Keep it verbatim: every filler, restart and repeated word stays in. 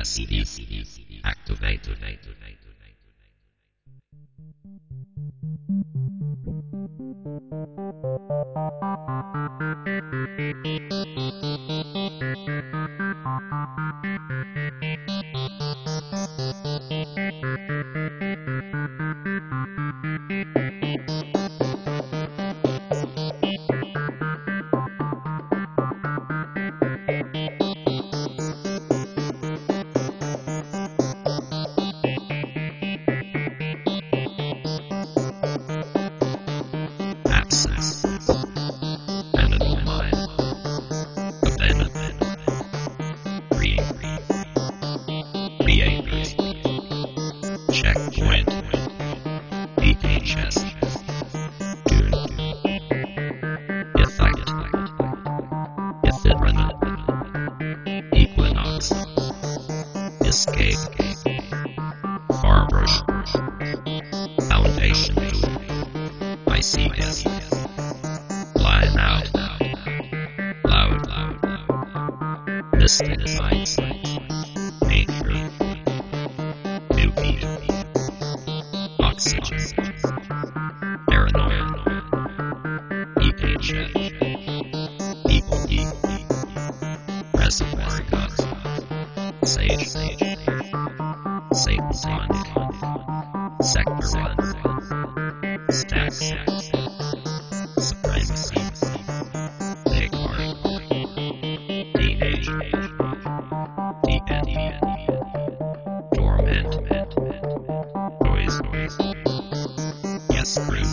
S D activated. Access. Animal mind. Abandonment. Create. Creators. Checkpoint. D H S. Dune. Effect. Ephemeral. Equinox. Escape. Farbush. Foundation. I C S. Line out. Loud. Mystic Minds. Nature. Nuki. Oxygen. Paranoia. E H F. Evil. Reservoir Dogs. Sage. Satan. Sector one. Stacks. Supremacy. Big Heart. Teenage. Deep End. Torment. Noise. Yes, Crew.